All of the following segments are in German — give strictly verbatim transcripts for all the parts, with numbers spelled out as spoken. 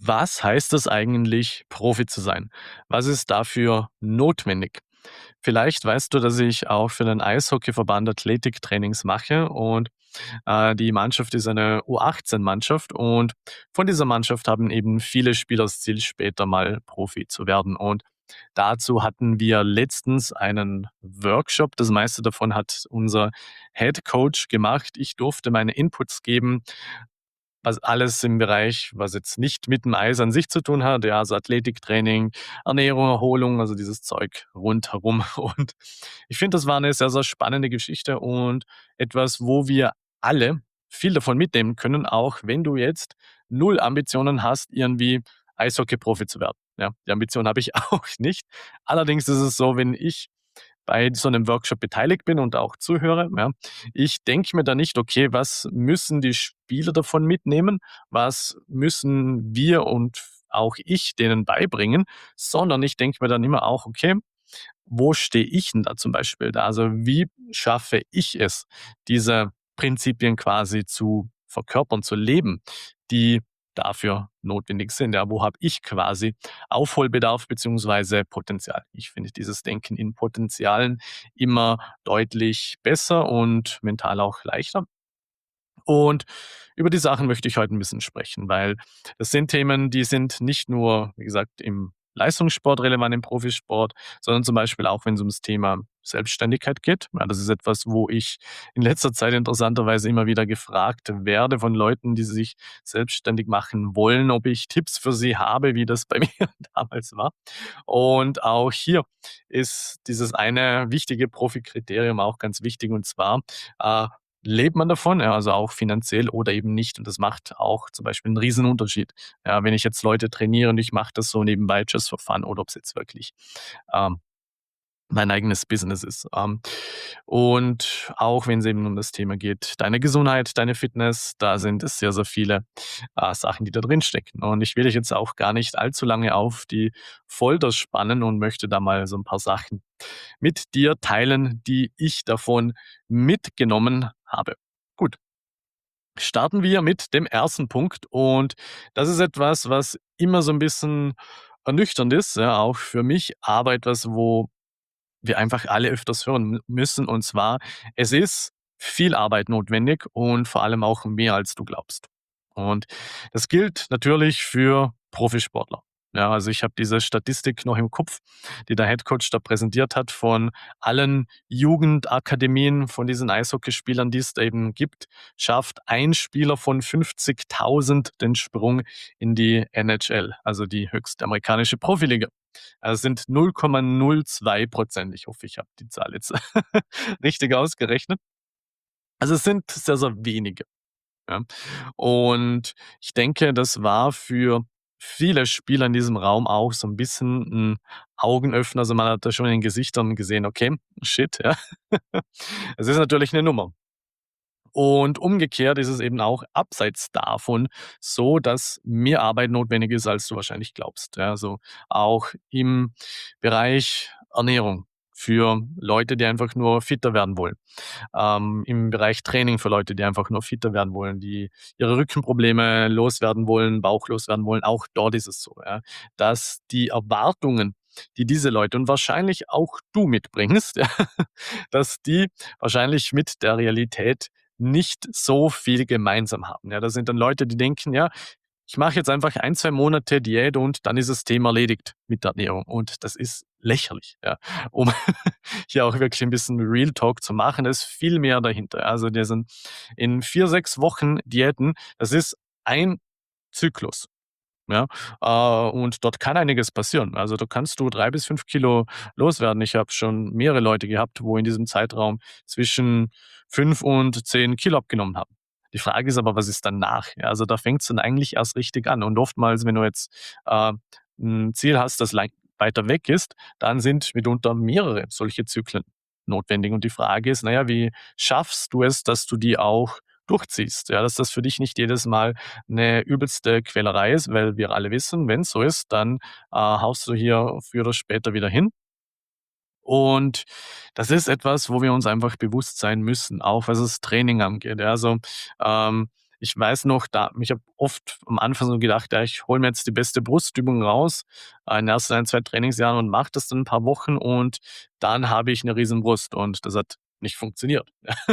Was heißt es eigentlich, Profi zu sein? Was ist dafür notwendig? Vielleicht weißt du, dass ich auch für den Eishockeyverband Athletiktrainings mache und, äh, die Mannschaft ist eine U achtzehn-Mannschaft und von dieser Mannschaft haben eben viele Spieler das Ziel, später mal Profi zu werden. Und dazu hatten wir letztens einen Workshop. Das meiste davon hat unser Head Coach gemacht. Ich durfte meine Inputs geben, was alles im Bereich, was jetzt nicht mit dem Eis an sich zu tun hat, ja, also Athletiktraining, Ernährung, Erholung, also dieses Zeug rundherum. Und ich finde, das war eine sehr, sehr spannende Geschichte und etwas, wo wir alle viel davon mitnehmen können, auch wenn du jetzt null Ambitionen hast, irgendwie Eishockey-Profi zu werden. Ja, die Ambition habe ich auch nicht. Allerdings ist es so, wenn ich bei so einem Workshop beteiligt bin und auch zuhöre, ja, ich denke mir da nicht: „Okay, was müssen die Spieler davon mitnehmen? Was müssen wir und auch ich denen beibringen?“ Sondern ich denke mir dann immer auch: „Okay, wo stehe ich denn da zum Beispiel da? Also, wie schaffe ich es, diese Prinzipien quasi zu verkörpern, zu leben, die dafür notwendig sind? Ja, wo habe ich quasi Aufholbedarf beziehungsweise Potenzial? Ich finde dieses Denken in Potenzialen immer deutlich besser und mental auch leichter. Und über die Sachen möchte ich heute ein bisschen sprechen, weil das sind Themen, die sind nicht nur, wie gesagt, im Leistungssport relevant, im Profisport, sondern zum Beispiel auch, wenn es ums Thema Selbstständigkeit geht. Ja, das ist etwas, wo ich in letzter Zeit interessanterweise immer wieder gefragt werde von Leuten, die sich selbstständig machen wollen, ob ich Tipps für sie habe, wie das bei mir damals war. Und auch hier ist dieses eine wichtige Profikriterium auch ganz wichtig, und zwar, äh, lebt man davon, ja, also auch finanziell oder eben nicht. Und das macht auch zum Beispiel einen Riesenunterschied. Ja, wenn ich jetzt Leute trainiere und ich mache das so nebenbei just for fun oder ob es jetzt wirklich, ähm, mein eigenes Business ist. Ähm, und auch wenn es eben um das Thema geht, deine Gesundheit, deine Fitness, da sind es sehr, sehr viele, äh, Sachen, die da drin stecken. Und ich will dich jetzt auch gar nicht allzu lange auf die Folter spannen und möchte da mal so ein paar Sachen mit dir teilen, die ich davon mitgenommen habe. Gut, starten wir mit dem ersten Punkt und das ist etwas, was immer so ein bisschen ernüchternd ist, ja, auch für mich, aber etwas, wo wir einfach alle öfters hören mü müssen, und zwar: Es ist viel Arbeit notwendig und vor allem auch mehr, als du glaubst. Und das gilt natürlich für Profisportler. Ja, also ich habe diese Statistik noch im Kopf, die der Headcoach da präsentiert hat von allen Jugendakademien von diesen Eishockeyspielern, die es da eben gibt, schafft ein Spieler von fünfzigtausend den Sprung in die N H L, also die höchste amerikanische Profiliga. Also, es sind null Komma null zwei Prozent. Ich hoffe, ich habe die Zahl jetzt richtig ausgerechnet. Also, es sind sehr, sehr wenige, ja. Und ich denke, das war für viele Spieler in diesem Raum auch so 'n bisschen 'n Augenöffner. Also, man hat da schon in den Gesichtern gesehen: „Okay, shit, ja.“ Es ist natürlich 'ne Nummer. Und umgekehrt ist es eben auch abseits davon so, dass mehr Arbeit notwendig ist, als du wahrscheinlich glaubst. Ja, also auch im Bereich Ernährung für Leute, die einfach nur fitter werden wollen. Ähm, im Bereich Training für Leute, die einfach nur fitter werden wollen, die ihre Rückenprobleme loswerden wollen, Bauch loswerden wollen. Auch dort ist es so, ja, dass die Erwartungen, die diese Leute und wahrscheinlich auch du mitbringst, ja, dass die wahrscheinlich mit der Realität nicht so viel gemeinsam haben. Ja, das sind dann Leute, die denken: „Ja, ich mache jetzt einfach ein zwei Monate Diät und dann ist das Thema erledigt mit der Ernährung.“ Und das ist lächerlich, ja. Um hier auch wirklich ein bisschen Real Talk zu machen, ist viel mehr dahinter. Also, die sind in vier sechs Wochen Diäten, das ist ein Zyklus. Ja, äh, und dort kann einiges passieren. Also, da kannst du drei bis fünf Kilo loswerden. Ich habe schon mehrere Leute gehabt, wo in diesem Zeitraum zwischen fünf und zehn Kilo abgenommen haben. Die Frage ist aber, was ist danach? Ja, also, da fängt's dann eigentlich erst richtig an. Und oftmals, wenn du jetzt, äh, 'n Ziel hast, das lei weiter weg ist, dann sind mitunter mehrere solche Zyklen notwendig. Und die Frage ist, na ja, wie schaffst du es, dass du die auch durchziehst? Ja, dass das für dich nicht jedes Mal 'ne übelste Quälerei ist, weil wir alle wissen, wenn's so ist, dann, äh, haust du hier früher oder später wieder hin. Und das ist etwas, wo wir uns einfach bewusst sein müssen, auch was das Training angeht. Ja, also, ähm, ich weiß noch, da ich habe oft am Anfang so gedacht: „Ja, ich hole mir jetzt die beste Brustübung raus, äh, in den ersten ein, zwei Trainingsjahren und mache das dann 'n paar Wochen und dann habe ich 'ne Riesenbrust“, und das hat nicht funktioniert.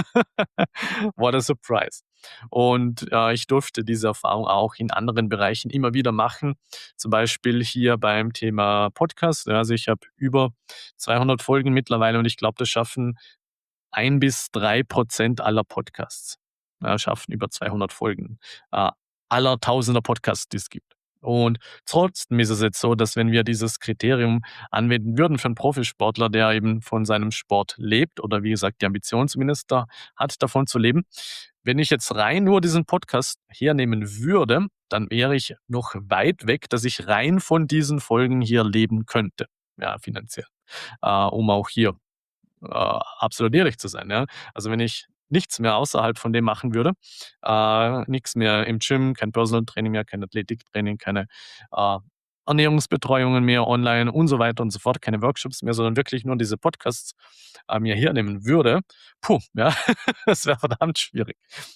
What a surprise. Und, äh, ich durfte diese Erfahrung auch in anderen Bereichen immer wieder machen, zum Beispiel hier beim Thema Podcast. Ja, also ich habe über zweihundert Folgen mittlerweile und ich glaube, das schaffen ein bis drei Prozent aller Podcasts, ja, schaffen über zweihundert Folgen, äh, aller Tausender Podcasts, die es gibt. Und trotzdem ist es jetzt so, dass wenn wir dieses Kriterium anwenden würden für 'n Profisportler, der eben von seinem Sport lebt oder wie gesagt, die Ambition zumindest da hat, davon zu leben. Wenn ich jetzt rein nur diesen Podcast hernehmen würde, dann wäre ich noch weit weg, dass ich rein von diesen Folgen hier leben könnte, ja, finanziell, äh, um auch hier, äh, absolut ehrlich zu sein, ja? Also, wenn ich nichts mehr außerhalb von dem machen würde, äh, nix mehr im Gym, kein Personal Training mehr, kein Athletiktraining, keine, äh, Ernährungsbetreuungen mehr online und so weiter und so fort, keine Workshops mehr, sondern wirklich nur diese Podcasts, äh, mir hernehmen würde, puh, ja, das wäre verdammt schwierig.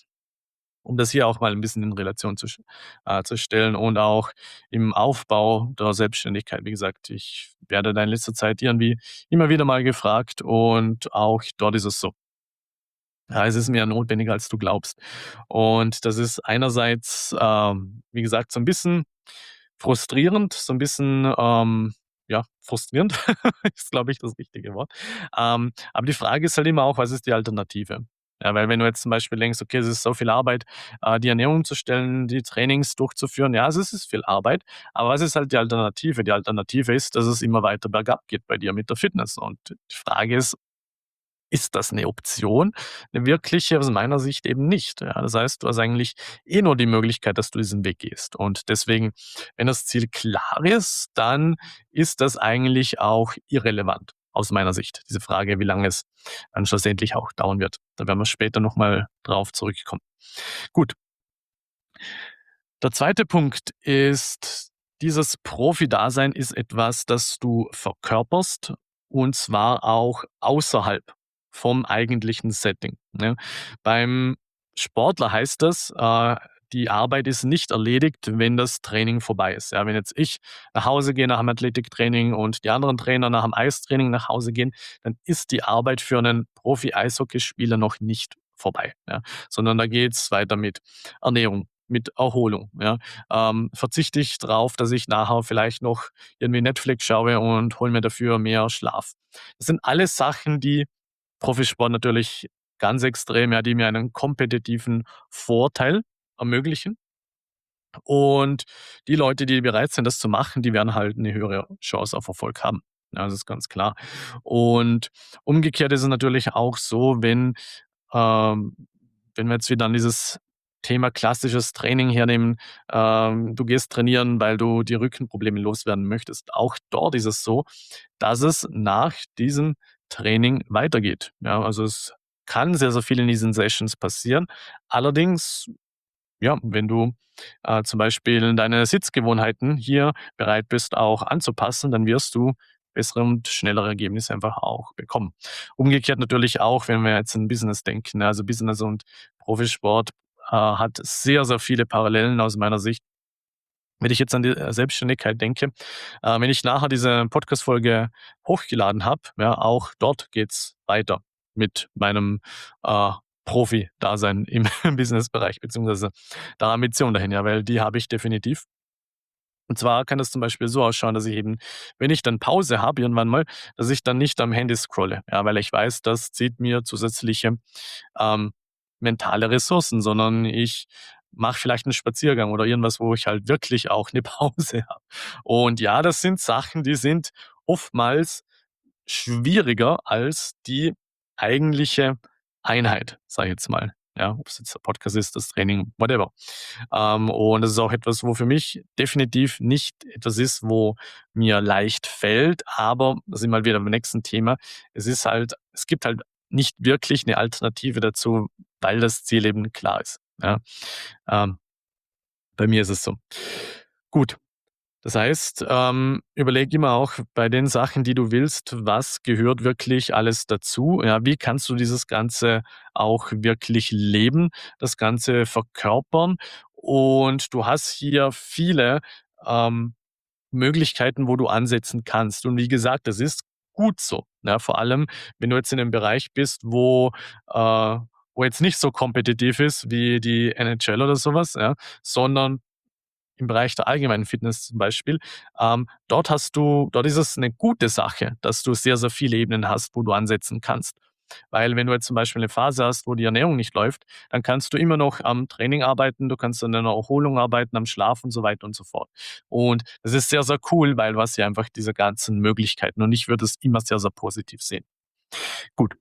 Um das hier auch mal 'n bisschen in Relation zu sch äh, zu stellen und auch im Aufbau der Selbstständigkeit. Wie gesagt, ich werde da in letzter Zeit irgendwie immer wieder mal gefragt und auch dort ist es so. Ja, es ist mehr notwendiger, als du glaubst. Und das ist einerseits, ähm, wie gesagt, so 'n bisschen frustrierend, so 'n bisschen, ähm, ja, frustrierend ist, glaube ich, das richtige Wort. Ähm, aber die Frage ist halt immer auch, was ist die Alternative? Ja, weil wenn du jetzt zum Beispiel denkst: „Okay, es ist so viel Arbeit, äh, die Ernährung umzustellen, die Trainings durchzuführen.“ Ja, es ist viel Arbeit, aber was ist halt die Alternative? Die Alternative ist, dass es immer weiter bergab geht bei dir mit der Fitness. Und die Frage ist, ist das 'ne Option? 'Ne wirkliche aus meiner Sicht eben nicht, ja. Das heißt, du hast eigentlich eh nur die Möglichkeit, dass du diesen Weg gehst. Und deswegen, wenn das Ziel klar ist, dann ist das eigentlich auch irrelevant aus meiner Sicht, diese Frage, wie lange es dann schlussendlich auch dauern wird. Da werden wir später noch mal drauf zurückkommen. Gut. Der zweite Punkt ist, dieses Profi-Dasein ist etwas, das du verkörperst und zwar auch außerhalb vom eigentlichen Setting, ne? Beim Sportler heißt das, äh, die Arbeit ist nicht erledigt, wenn das Training vorbei ist. Ja, wenn jetzt ich nach Hause gehe nach 'm Athletiktraining und die anderen Trainer nach 'm Eistraining nach Hause gehen, dann ist die Arbeit für 'nen Profi-Eishockeyspieler noch nicht vorbei, ja, sondern da geht's weiter mit Ernährung, mit Erholung, ja. Ähm, verzichte ich drauf, dass ich nachher vielleicht noch irgendwie Netflix schaue und hole mir dafür mehr Schlaf. Das sind alles Sachen, die Profisport natürlich ganz extrem ja, die mir einen kompetitiven Vorteil ermöglichen. Und die Leute, die bereit sind, das zu machen, die werden halt 'ne höhere Chance auf Erfolg haben. Ja, das ist ganz klar. Und umgekehrt ist es natürlich auch so, wenn, ähm wenn wir jetzt wieder an dieses Thema klassisches Training hernehmen, ähm, du gehst trainieren, weil du die Rückenprobleme loswerden möchtest. Auch dort ist es so, dass es nach diesem Training weitergeht. Ja, also es kann sehr, sehr viel in diesen Sessions passieren. Allerdings, ja, wenn du, äh, zum Beispiel deine Sitzgewohnheiten hier bereit bist, auch anzupassen, dann wirst du bessere und schnellere Ergebnisse einfach auch bekommen. Umgekehrt natürlich auch, wenn wir jetzt an Business denken, ne? Also Business und Profisport, äh, hat sehr, sehr viele Parallelen aus meiner Sicht. Wenn ich jetzt an die, äh, Selbstständigkeit denke, äh, wenn ich nachher diese Podcast-Folge hochgeladen habe, ja, auch dort geht's weiter mit meinem, äh, Profi-Dasein im Businessbereich beziehungsweise der Ambition dahin, ja, weil die habe ich definitiv. Und zwar kann das zum Beispiel so ausschauen, dass ich eben, wenn ich dann Pause habe irgendwann mal, dass ich dann nicht am Handy scrolle, ja, weil ich weiß, das zieht mir zusätzliche, ähm, mentale Ressourcen, sondern ich mache vielleicht 'n Spaziergang oder irgendwas, wo ich halt wirklich auch 'ne Pause habe. Und ja, das sind Sachen, die sind oftmals schwieriger als die eigentliche Einheit, sage ich jetzt mal, ja, ob's jetzt der Podcast ist, das Training, whatever. Ähm, und das ist auch etwas, wo für mich definitiv nicht etwas ist, wo mir leicht fällt, aber da sind wir halt wieder beim nächsten Thema. Es ist halt es gibt halt nicht wirklich 'ne Alternative dazu, weil das Ziel eben klar ist, ja. Ähm, bei mir ist es so. Gut. Das heißt, ähm, überleg immer auch bei den Sachen, die du willst, was gehört wirklich alles dazu? Ja, wie kannst du dieses Ganze auch wirklich leben, das Ganze verkörpern? Und du hast hier viele, ähm, Möglichkeiten, wo du ansetzen kannst. Und wie gesagt, das ist gut so, ja, vor allem, wenn du jetzt in 'nem Bereich bist, wo äh, wo jetzt nicht so kompetitiv ist wie die N H L oder so was, ja, sondern im Bereich der allgemeinen Fitness zum Beispiel. Ähm, dort hast du dort ist es 'ne gute Sache, dass du sehr, sehr viele Ebenen hast, wo du ansetzen kannst. Weil wenn du jetzt zum Beispiel 'ne Phase hast, wo die Ernährung nicht läuft, dann kannst du immer noch am Training arbeiten, du kannst an deiner Erholung arbeiten, am Schlaf und so weiter und so fort. Und das ist sehr, sehr cool, weil du hast ja einfach diese ganzen Möglichkeiten und ich würde es immer sehr, sehr positiv sehen. Gut.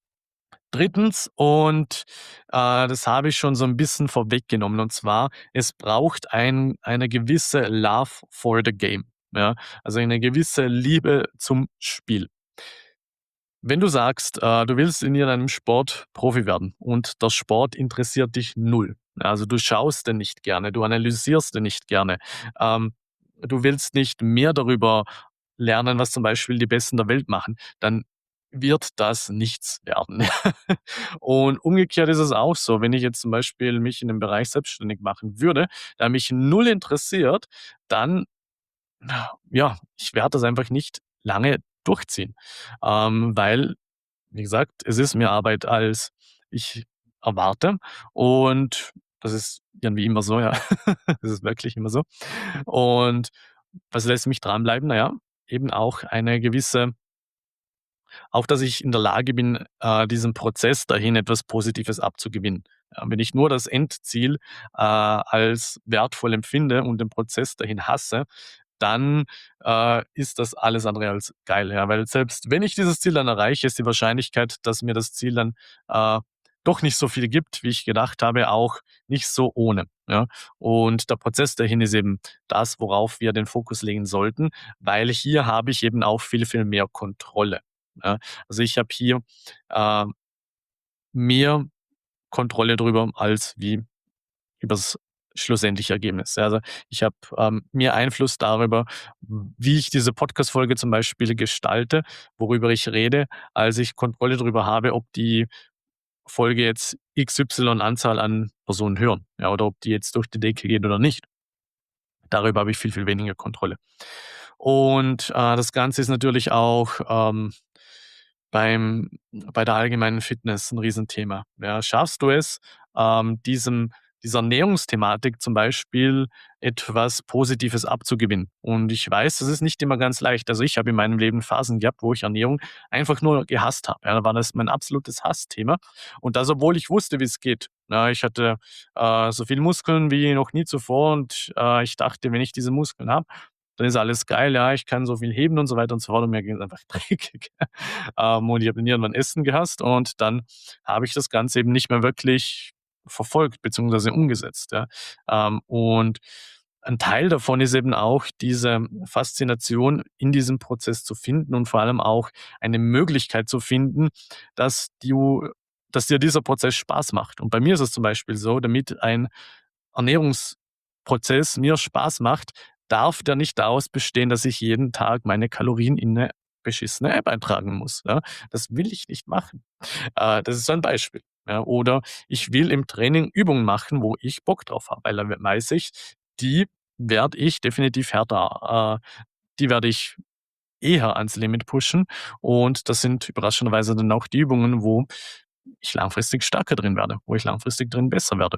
Drittens und, äh, das habe ich schon so 'n bisschen vorweggenommen, und zwar, es braucht ein eine gewisse Love for the game, ja, also eine gewisse Liebe zum Spiel. Wenn du sagst, äh, du willst in irgendeinem Sport Profi werden und der Sport interessiert dich null, also du schaust den nicht gerne, du analysierst den nicht gerne, ähm, du willst nicht mehr darüber lernen, was zum Beispiel die Besten der Welt machen, dann wird das nichts werden. Und umgekehrt ist es auch so, wenn ich jetzt zum Beispiel mich in dem Bereich selbstständig machen würde, der mich null interessiert, dann ja, ich werde das einfach nicht lange durchziehen. Ähm, weil, wie gesagt, es ist mehr Arbeit, als ich erwarte und das ist irgendwie immer so, ja. Das ist wirklich immer so. Und was lässt mich dranbleiben? Na ja, eben auch eine gewisse auch, dass ich in der Lage bin, äh, diesem Prozess dahin etwas Positives abzugewinnen. Ja, wenn ich nur das Endziel, äh, als wertvoll empfinde und den Prozess dahin hasse, dann, äh, ist das alles andere als geil, ja. Weil selbst wenn ich dieses Ziel dann erreiche, ist die Wahrscheinlichkeit, dass mir das Ziel dann, äh, doch nicht so viel gibt, wie ich gedacht habe, auch nicht so ohne, ja. Und der Prozess dahin ist eben das, worauf wir den Fokus legen sollten, weil hier habe ich eben auch viel, viel mehr Kontrolle, ja. Also, ich habe hier, äh, mehr Kontrolle drüber als wie übers schlussendliche Ergebnis. Ja, also, ich habe, ähm, mehr Einfluss darüber, wie ich diese Podcast-Folge zum Beispiel gestalte, worüber ich rede, als ich Kontrolle darüber habe, ob die Folge jetzt X Y Anzahl an Personen hören, ja, oder ob die jetzt durch die Decke geht oder nicht. Darüber habe ich viel, viel weniger Kontrolle. Und, äh, das Ganze ist natürlich auch, ähm, beim bei der allgemeinen Fitness 'n Riesenthema. Ja, schaffst du es, ähm, diesem dieser Ernährungsthematik zum Beispiel etwas Positives abzugewinnen? Und ich weiß, das ist nicht immer ganz leicht. Also, ich habe in meinem Leben Phasen gehabt, wo ich Ernährung einfach nur gehasst habe. Ja, da war das mein absolutes Hassthema. Und das, obwohl ich wusste, wie's geht. Ja, ich hatte, äh, so viel Muskeln wie noch nie zuvor und, äh, ich dachte, wenn ich diese Muskeln habe, dann ist alles geil, ja, ich kann so viel heben und so weiter und so fort und mir ging's einfach dreckig. Ähm, und ich habe dann irgendwann Essen gehasst und dann habe ich das Ganze eben nicht mehr wirklich verfolgt beziehungsweise umgesetzt, ja. Ähm, und ein Teil davon ist eben auch diese Faszination in diesem Prozess zu finden und vor allem auch eine Möglichkeit zu finden, dass du dass dir dieser Prozess Spaß macht. Und bei mir ist es zum Beispiel so, damit ein Ernährungsprozess mir Spaß macht, darf der nicht daraus bestehen, dass ich jeden Tag meine Kalorien in 'ne beschissene App eintragen muss, ja? Das will ich nicht machen. Äh, das ist so ein Beispiel, ja. Oder ich will im Training Übungen machen, wo ich Bock drauf habe, weil dann we weiß ich, die werde ich definitiv härter äh, die werde ich eher ans Limit pushen und das sind überraschenderweise dann auch die Übungen, wo ich langfristig stärker drin werde, wo ich langfristig drin besser werde.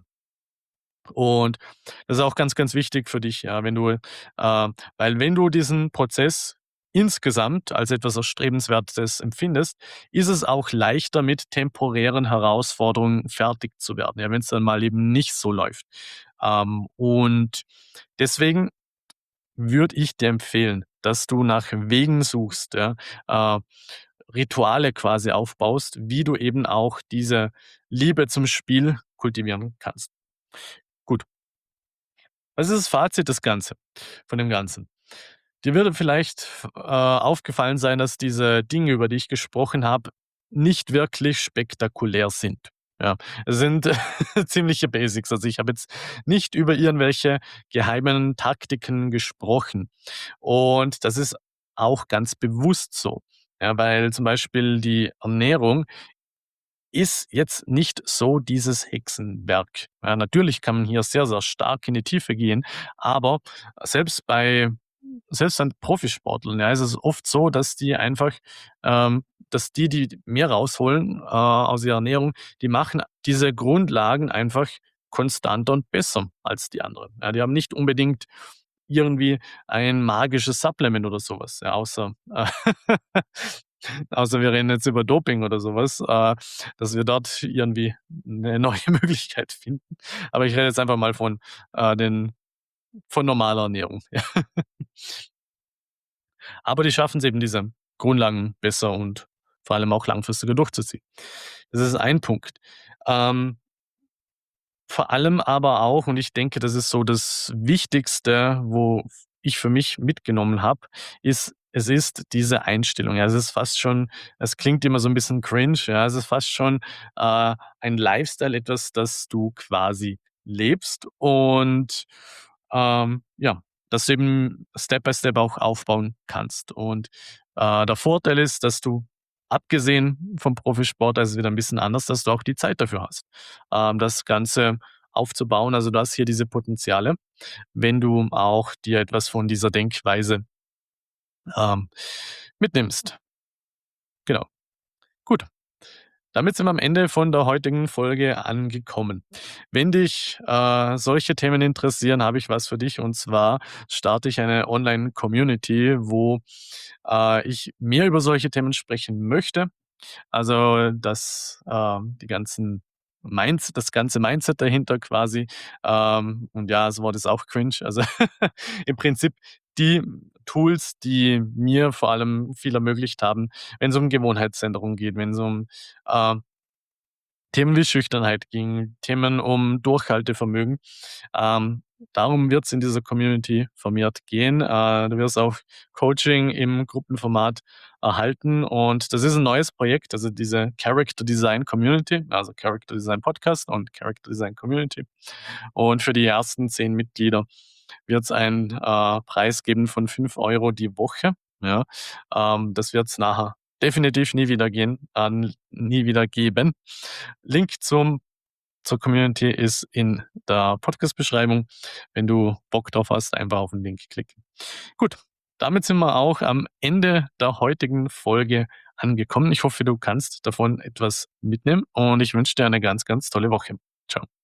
Und das ist auch ganz, ganz wichtig für dich, ja, wenn du äh, weil wenn du diesen Prozess insgesamt als etwas Erstrebenswertes empfindest, ist es auch leichter, mit temporären Herausforderungen fertig zu werden, ja, wenn's dann mal eben nicht so läuft. Ähm, und deswegen würde ich dir empfehlen, dass du nach Wegen suchst, ja, äh, Rituale quasi aufbaust, wie du eben auch diese Liebe zum Spiel kultivieren kannst. Gut. Was ist das Fazit des Ganze von dem Ganzen? Dir würde vielleicht f äh, aufgefallen sein, dass diese Dinge, über die ich gesprochen habe, nicht wirklich spektakulär sind. Ja, es sind ziemliche Basics. Also, ich habe jetzt nicht über irgendwelche geheimen Taktiken gesprochen. Und das ist auch ganz bewusst so. Ja, weil zum Beispiel die Ernährung ist jetzt nicht so dieses Hexenwerk. Ja, natürlich kann man hier sehr, sehr stark in die Tiefe gehen, aber selbst bei selbst an Profisportlern, ja, ist es oft so, dass die einfach ähm, dass die, die mehr rausholen, äh, aus ihrer Ernährung, die machen diese Grundlagen einfach konstanter und besser als die anderen. Ja, die haben nicht unbedingt irgendwie ein magisches Supplement oder sowas, ja, außer äh, außer wir reden jetzt über Doping oder sowas, äh, dass wir dort irgendwie eine neue Möglichkeit finden. Aber ich rede jetzt einfach mal von, äh, den von normaler Ernährung, ja. Aber die schaffen es eben, diese Grundlagen besser und vor allem auch langfristiger durchzuziehen. Das ist ein Punkt. Ähm, Vor allem aber auch, und ich denke, das ist so das Wichtigste, wo ich für mich mitgenommen habe, ist, es ist diese Einstellung. Ja, es ist fast schon, es klingt immer so ein bisschen cringe, ja, es ist fast schon, äh, ein Lifestyle, etwas, das du quasi lebst und, ähm, ja, das du eben Step by Step auch aufbauen kannst. Und, äh, der Vorteil ist, dass du abgesehen vom Profisport, das ist wieder ein bisschen anders, dass du auch die Zeit dafür hast, ähm, das Ganze aufzubauen. Also, du hast hier diese Potenziale, wenn du auch dir etwas von dieser Denkweise, ähm, mitnimmst. Genau. Gut, damit sind wir am Ende von der heutigen Folge angekommen. Wenn dich, äh, solche Themen interessieren, habe ich was für dich, und zwar starte ich eine Online-Community, wo, äh, ich mehr über solche Themen sprechen möchte. Also, das ähm, die ganzen Minds das ganze Mindset dahinter quasi. Ähm, und ja, das Wort ist auch cringe. Also, im Prinzip die Tools, die mir vor allem viel ermöglicht haben, wenn es um Gewohnheitsänderung geht, wenn es um, äh, Themen wie Schüchternheit ging, Themen um Durchhaltevermögen. Ähm, Darum wird es in dieser Community vermehrt gehen. Äh, du wirst auch Coaching im Gruppenformat erhalten, und das ist ein neues Projekt, also diese Character Design Community, also Character Design Podcast und Character Design Community. Und für die ersten zehn Mitglieder wird es einen, äh, Preis geben von fünf Euro die Woche, ja. Ähm, das wird es nachher definitiv nie wieder gehen äh, nie wieder geben. Link zum zur Community ist in der Podcast-Beschreibung. Wenn du Bock drauf hast, einfach auf den Link klicken. Gut, damit sind wir auch am Ende der heutigen Folge angekommen. Ich hoffe, du kannst davon etwas mitnehmen, und ich wünsche dir eine ganz, ganz tolle Woche. Ciao.